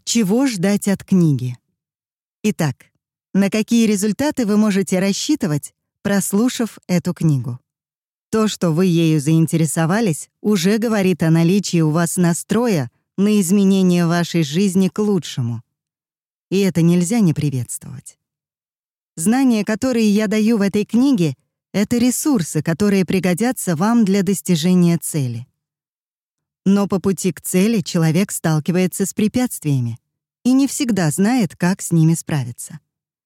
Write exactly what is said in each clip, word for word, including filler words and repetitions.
Чего ждать от книги? Итак, на какие результаты вы можете рассчитывать, прослушав эту книгу? То, что вы ею заинтересовались, уже говорит о наличии у вас настроя на изменение вашей жизни к лучшему. И это нельзя не приветствовать. Знания, которые я даю в этой книге, это ресурсы, которые пригодятся вам для достижения цели. Но по пути к цели человек сталкивается с препятствиями и не всегда знает, как с ними справиться.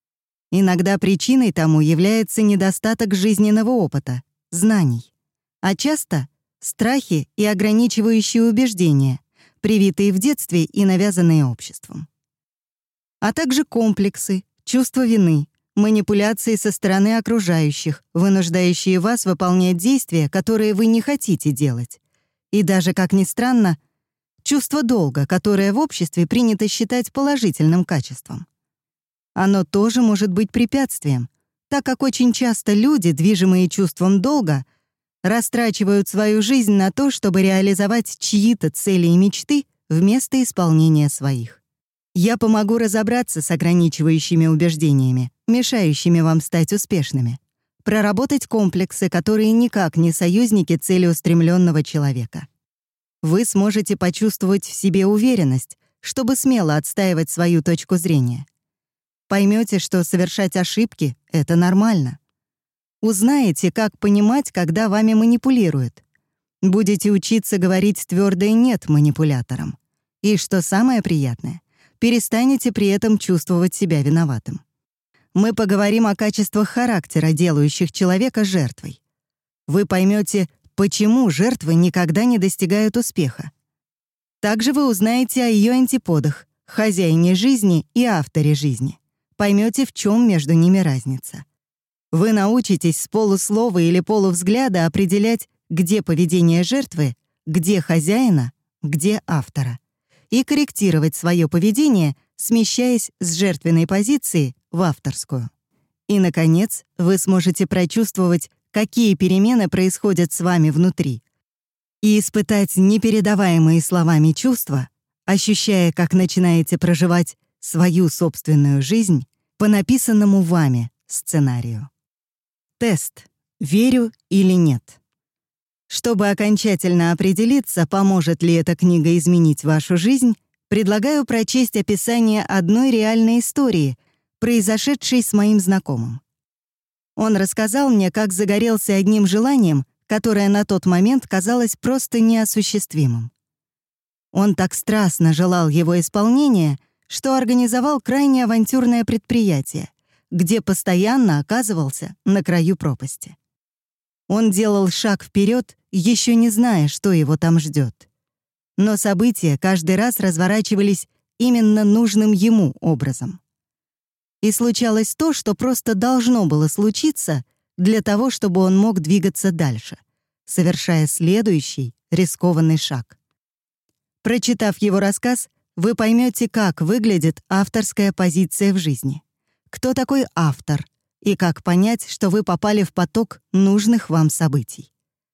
Иногда причиной тому является недостаток жизненного опыта, знаний, а часто — страхи и ограничивающие убеждения, привитые в детстве и навязанные обществом. А также комплексы, чувство вины, манипуляции со стороны окружающих, вынуждающие вас выполнять действия, которые вы не хотите делать. И даже, как ни странно, чувство долга, которое в обществе принято считать положительным качеством. Оно тоже может быть препятствием, так как очень часто люди, движимые чувством долга, растрачивают свою жизнь на то, чтобы реализовать чьи-то цели и мечты вместо исполнения своих. Я помогу разобраться с ограничивающими убеждениями, мешающими вам стать успешными, проработать комплексы, которые никак не союзники целеустремленного человека. Вы сможете почувствовать в себе уверенность, чтобы смело отстаивать свою точку зрения. Поймете, что совершать ошибки — это нормально. Узнаете, как понимать, когда вами манипулируют. Будете учиться говорить твердое «нет» манипуляторам. И, что самое приятное, перестанете при этом чувствовать себя виноватым. Мы поговорим о качествах характера, делающих человека жертвой. Вы поймете, почему жертвы никогда не достигают успеха. Также вы узнаете о ее антиподах, хозяине жизни и авторе жизни. Поймете, в чем между ними разница. Вы научитесь с полуслова или полувзгляда определять, где поведение жертвы, где хозяина, где автора, и корректировать свое поведение, смещаясь с жертвенной позиции в авторскую. И, наконец, вы сможете прочувствовать, какие перемены происходят с вами внутри, и испытать непередаваемые словами чувства, ощущая, как начинаете проживать свою собственную жизнь по написанному вами сценарию. Тест «Верю или нет?». Чтобы окончательно определиться, поможет ли эта книга изменить вашу жизнь, предлагаю прочесть описание одной реальной истории, произошедшей с моим знакомым. Он рассказал мне, как загорелся одним желанием, которое на тот момент казалось просто неосуществимым. Он так страстно желал его исполнения, что организовал крайне авантюрное предприятие, где постоянно оказывался на краю пропасти. Он делал шаг вперед, еще не зная, что его там ждет. Но события каждый раз разворачивались именно нужным ему образом. И случалось то, что просто должно было случиться для того, чтобы он мог двигаться дальше, совершая следующий рискованный шаг. Прочитав его рассказ, вы поймете, как выглядит авторская позиция в жизни, кто такой автор и как понять, что вы попали в поток нужных вам событий.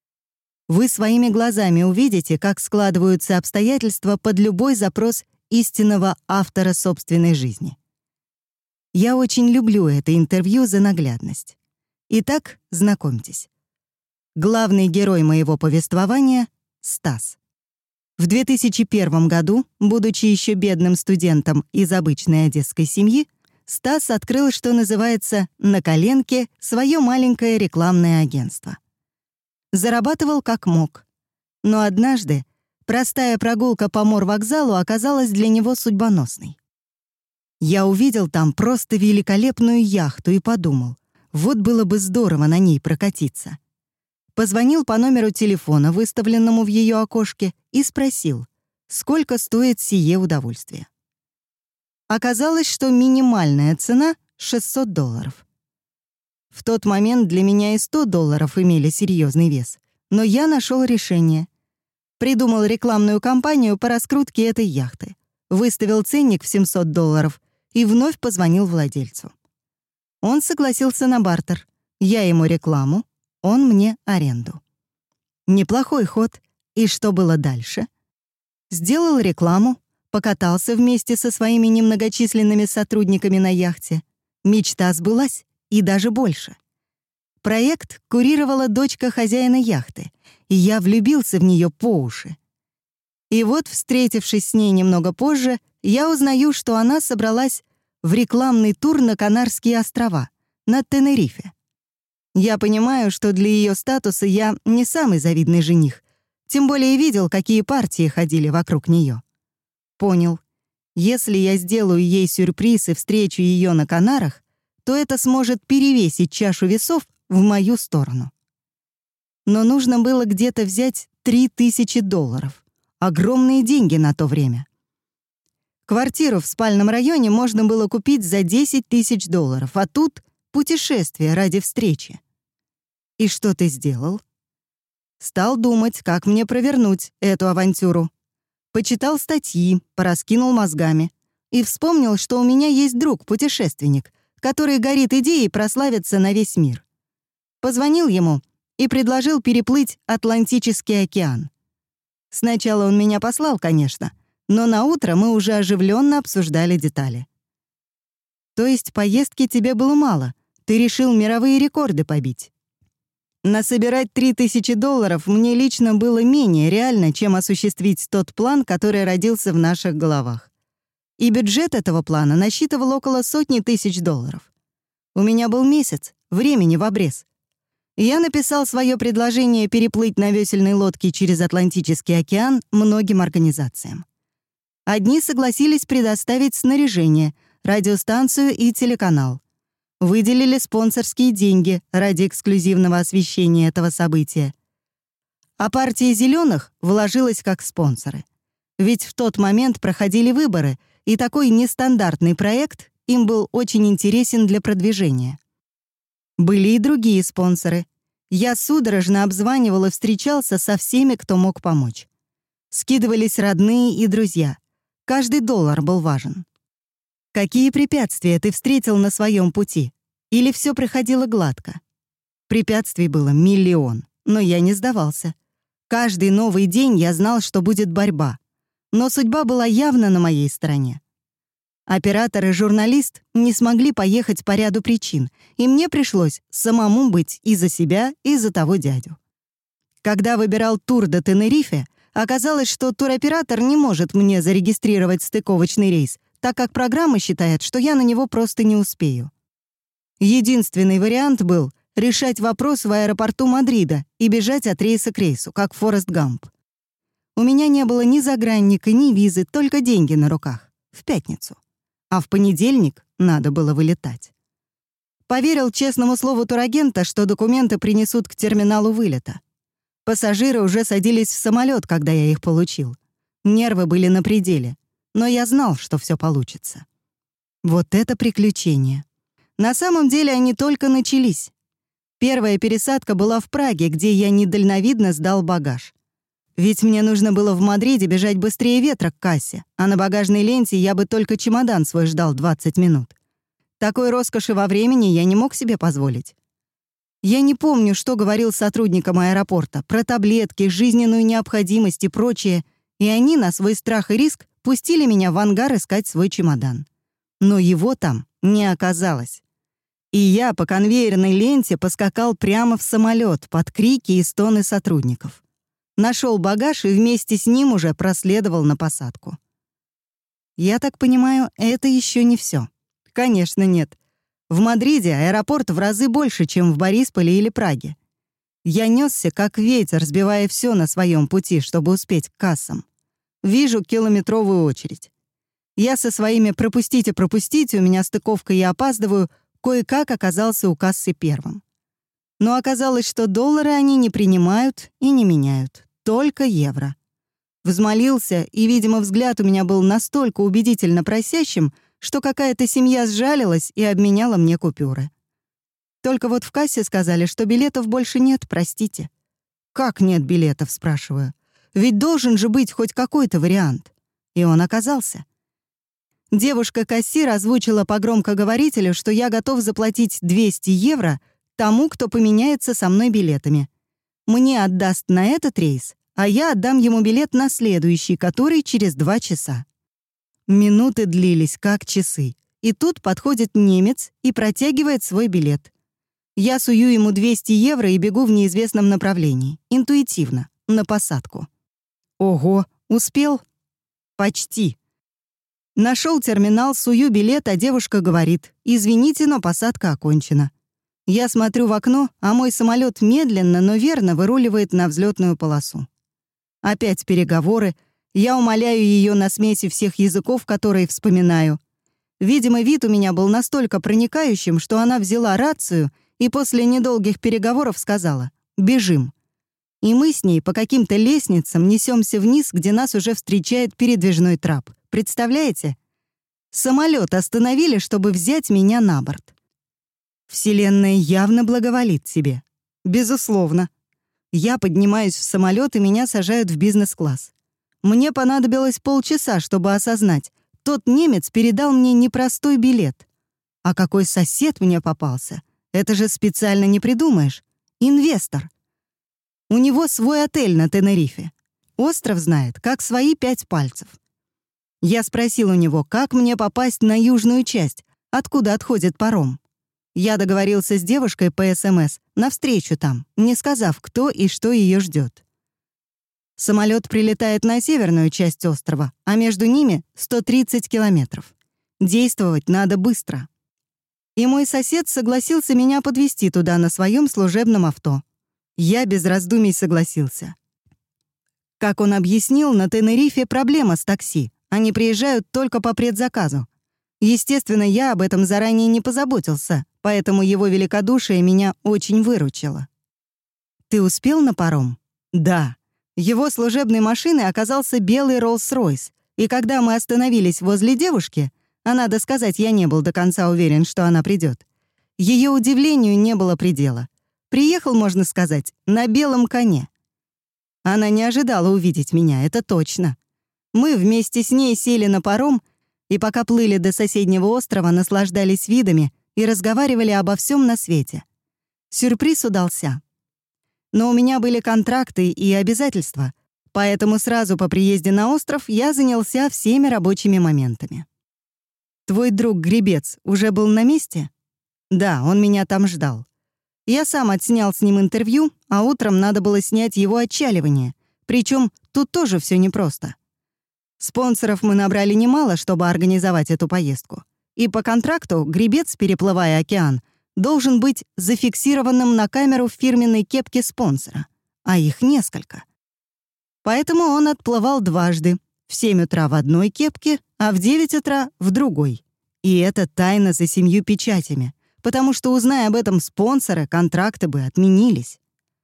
Вы своими глазами увидите, как складываются обстоятельства под любой запрос истинного автора собственной жизни. Я очень люблю это интервью за наглядность. Итак, знакомьтесь. Главный герой моего повествования — Стас. В две тысячи первом году, будучи еще бедным студентом из обычной одесской семьи, Стас открыл, что называется, на коленке свое маленькое рекламное агентство. Зарабатывал как мог. Но однажды простая прогулка по морвокзалу оказалась для него судьбоносной. Я увидел там просто великолепную яхту и подумал, вот было бы здорово на ней прокатиться. Позвонил по номеру телефона, выставленному в ее окошке, и спросил, сколько стоит сие удовольствие. Оказалось, что минимальная цена — шестьсот долларов. В тот момент для меня и сто долларов имели серьезный вес, но я нашел решение. Придумал рекламную кампанию по раскрутке этой яхты, выставил ценник в семьсот долларов и вновь позвонил владельцу. Он согласился на бартер. Я ему рекламу, он мне аренду. Неплохой ход. И что было дальше? Сделал рекламу, покатался вместе со своими немногочисленными сотрудниками на яхте. Мечта сбылась, и даже больше. Проект курировала дочка хозяина яхты, и я влюбился в нее по уши. И вот, встретившись с ней немного позже, я узнаю, что она собралась в рекламный тур на Канарские острова, на Тенерифе. Я понимаю, что для ее статуса я не самый завидный жених, тем более видел, какие партии ходили вокруг нее. Понял, если я сделаю ей сюрприз и встречу ее на Канарах, то это сможет перевесить чашу весов в мою сторону. Но нужно было где-то взять три тысячи долларов. Огромные деньги на то время. Квартиру в спальном районе можно было купить за десять тысяч долларов, а тут путешествие ради встречи. И что ты сделал? Стал думать, как мне провернуть эту авантюру. Почитал статьи, пораскинул мозгами и вспомнил, что у меня есть друг-путешественник, который горит идеей прославиться на весь мир. Позвонил ему и предложил переплыть Атлантический океан. Сначала он меня послал, конечно, но на утро мы уже оживленно обсуждали детали. То есть поездки тебе было мало, ты решил мировые рекорды побить. Насобирать три тысячи долларов мне лично было менее реально, чем осуществить тот план, который родился в наших головах. И бюджет этого плана насчитывал около сотни тысяч долларов. У меня был месяц, времени в обрез. Я написал свое предложение переплыть на весельной лодке через Атлантический океан многим организациям. Одни согласились предоставить снаряжение, радиостанцию и телеканал. Выделили спонсорские деньги ради эксклюзивного освещения этого события. А партия «Зелёных» вложилась как спонсоры. Ведь в тот момент проходили выборы, и такой нестандартный проект им был очень интересен для продвижения. Были и другие спонсоры. Я судорожно обзванивал и встречался со всеми, кто мог помочь. Скидывались родные и друзья. Каждый доллар был важен. Какие препятствия ты встретил на своем пути? Или все проходило гладко? Препятствий было миллион, но я не сдавался. Каждый новый день я знал, что будет борьба. Но судьба была явно на моей стороне. Оператор и журналист не смогли поехать по ряду причин, и мне пришлось самому быть и за себя, и за того дядю. Когда выбирал тур до Тенерифе, оказалось, что туроператор не может мне зарегистрировать стыковочный рейс, так как программа считает, что я на него просто не успею. Единственный вариант был решать вопрос в аэропорту Мадрида и бежать от рейса к рейсу, как Форест Гамп. У меня не было ни загранника, ни визы, только деньги на руках. В пятницу. А в понедельник надо было вылетать. Поверил честному слову турагента, что документы принесут к терминалу вылета. Пассажиры уже садились в самолет, когда я их получил. Нервы были на пределе. Но я знал, что все получится. Вот это приключение. На самом деле они только начались. Первая пересадка была в Праге, где я недальновидно сдал багаж. Ведь мне нужно было в Мадриде бежать быстрее ветра к кассе, а на багажной ленте я бы только чемодан свой ждал двадцать минут. Такой роскоши во времени я не мог себе позволить. Я не помню, что говорил сотрудникам аэропорта про таблетки, жизненную необходимость и прочее, и они на свой страх и риск пустили меня в ангар искать свой чемодан. Но его там не оказалось. И я по конвейерной ленте поскакал прямо в самолет под крики и стоны сотрудников. Нашел багаж и вместе с ним уже проследовал на посадку. Я так понимаю, это еще не все. Конечно, нет. В Мадриде аэропорт в разы больше, чем в Борисполе или Праге. Я несся как ветер, сбивая все на своем пути, чтобы успеть к кассам. Вижу километровую очередь. Я со своими «пропустите, пропустите, у меня стыковка, я опаздываю» кое-как оказался у кассы первым. Но оказалось, что доллары они не принимают и не меняют, только евро. Взмолился, и, видимо, взгляд у меня был настолько убедительно просящим, что какая-то семья сжалилась и обменяла мне купюры. Только вот в кассе сказали, что билетов больше нет, простите. «Как нет билетов?» — спрашиваю. «Ведь должен же быть хоть какой-то вариант». И он оказался. Девушка-кассир озвучила по громкоговорителю, что я готов заплатить двести евро тому, кто поменяется со мной билетами. Мне отдаст на этот рейс, а я отдам ему билет на следующий, который через два часа. Минуты длились, как часы. И тут подходит немец и протягивает свой билет. Я сую ему двести евро и бегу в неизвестном направлении. Интуитивно. На посадку. Ого, успел? Почти. Нашел терминал, сую билет, а девушка говорит: «Извините, но посадка окончена». Я смотрю в окно, а мой самолет медленно, но верно выруливает на взлетную полосу. Опять переговоры. Я умоляю ее на смеси всех языков, которые вспоминаю. Видимо, вид у меня был настолько проникающим, что она взяла рацию и после недолгих переговоров сказала: «Бежим». И мы с ней по каким-то лестницам несемся вниз, где нас уже встречает передвижной трап. Представляете? Самолет остановили, чтобы взять меня на борт. Вселенная явно благоволит тебе. Безусловно. Я поднимаюсь в самолет, и меня сажают в бизнес-класс. Мне понадобилось полчаса, чтобы осознать. Тот немец передал мне непростой билет. А какой сосед мне попался? Это же специально не придумаешь. Инвестор. У него свой отель на Тенерифе. Остров знает, как свои пять пальцев. Я спросил у него, как мне попасть на южную часть, откуда отходит паром. Я договорился с девушкой по СМС на встречу там, не сказав, кто и что ее ждет. Самолет прилетает на северную часть острова, а между ними сто тридцать километров. Действовать надо быстро. И мой сосед согласился меня подвезти туда на своем служебном авто. Я без раздумий согласился. Как он объяснил, на Тенерифе проблема с такси. Они приезжают только по предзаказу. Естественно, я об этом заранее не позаботился, поэтому его великодушие меня очень выручило. «Ты успел на паром?» «Да». Его служебной машиной оказался белый Роллс-Ройс, и когда мы остановились возле девушки, а надо сказать, я не был до конца уверен, что она придет, ее удивлению не было предела. Приехал, можно сказать, на белом коне. Она не ожидала увидеть меня, это точно. Мы вместе с ней сели на паром, и пока плыли до соседнего острова, наслаждались видами и разговаривали обо всем на свете. Сюрприз удался. Но у меня были контракты и обязательства, поэтому сразу по приезде на остров я занялся всеми рабочими моментами. «Твой друг-гребец уже был на месте?» «Да, он меня там ждал. Я сам отснял с ним интервью, а утром надо было снять его отчаливание. Причем тут тоже все непросто. Спонсоров мы набрали немало, чтобы организовать эту поездку. И по контракту гребец, переплывая океан, должен быть зафиксированным на камеру в фирменной кепке спонсора, а их несколько. Поэтому он отплывал дважды, в семь утра в одной кепке, а в девять утра в другой. И это тайна за семью печатями, потому что, узная об этом спонсоры, контракты бы отменились.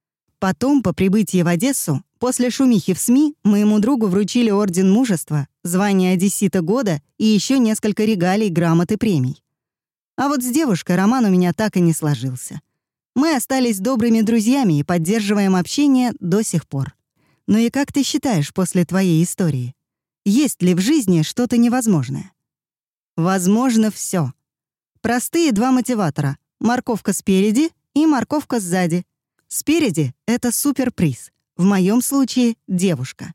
Потом, по прибытии в Одессу, после шумихи в СМИ, моему другу вручили орден мужества, звание одессита года и еще несколько регалий, грамот и премий. А вот с девушкой роман у меня так и не сложился. Мы остались добрыми друзьями и поддерживаем общение до сих пор. Ну и как ты считаешь после твоей истории? Есть ли в жизни что-то невозможное? Возможно все. Простые два мотиватора — морковка спереди и морковка сзади. Спереди — это суперприз, в моем случае — девушка.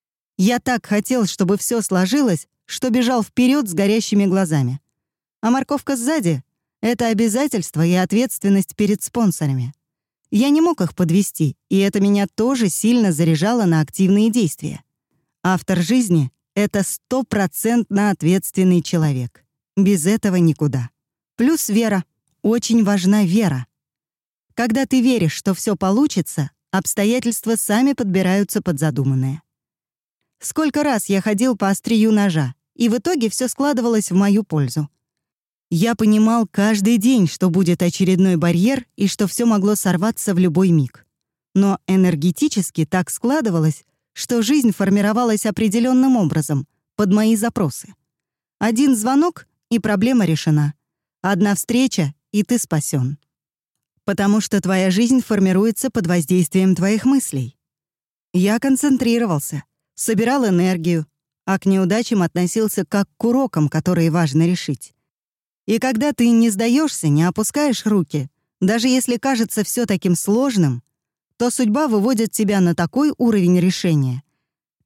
Я так хотел, чтобы все сложилось, что бежал вперед с горящими глазами. А морковка сзади — это обязательства и ответственность перед спонсорами. Я не мог их подвести, и это меня тоже сильно заряжало на активные действия. Автор жизни — это стопроцентно ответственный человек. Без этого никуда. Плюс вера. Очень важна вера. Когда ты веришь, что все получится, обстоятельства сами подбираются под задуманное. Сколько раз я ходил по острию ножа, и в итоге все складывалось в мою пользу. Я понимал каждый день, что будет очередной барьер и что все могло сорваться в любой миг. Но энергетически так складывалось, что жизнь формировалась определенным образом, под мои запросы. Один звонок — и проблема решена. Одна встреча — и ты спасен. Потому что твоя жизнь формируется под воздействием твоих мыслей. Я концентрировался, собирал энергию, а к неудачам относился как к урокам, которые важно решить. И когда ты не сдаешься, не опускаешь руки, даже если кажется все таким сложным, то судьба выводит тебя на такой уровень решения,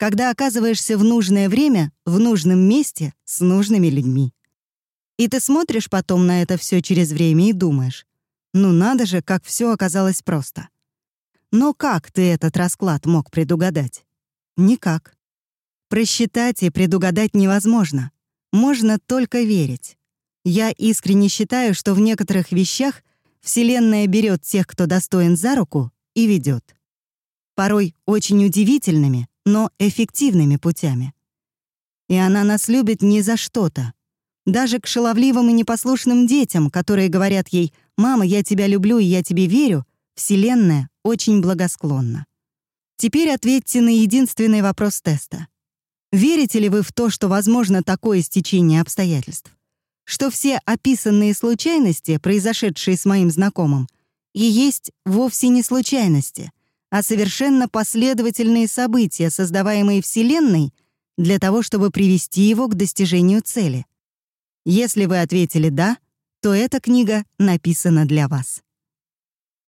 когда оказываешься в нужное время, в нужном месте, с нужными людьми. И ты смотришь потом на это все через время и думаешь, ну надо же, как все оказалось просто. Но как ты этот расклад мог предугадать? Никак. Просчитать и предугадать невозможно. Можно только верить. Я искренне считаю, что в некоторых вещах Вселенная берет тех, кто достоин, за руку и ведет. Порой очень удивительными, но эффективными путями. И она нас любит не за что-то. Даже к шаловливым и непослушным детям, которые говорят ей «Мама, я тебя люблю и я тебе верю», Вселенная очень благосклонна. Теперь ответьте на единственный вопрос теста. Верите ли вы в то, что возможно такое стечение обстоятельств? Что все описанные случайности, произошедшие с моим знакомым, и есть вовсе не случайности, а совершенно последовательные события, создаваемые Вселенной для того, чтобы привести его к достижению цели? Если вы ответили «да», то эта книга написана для вас.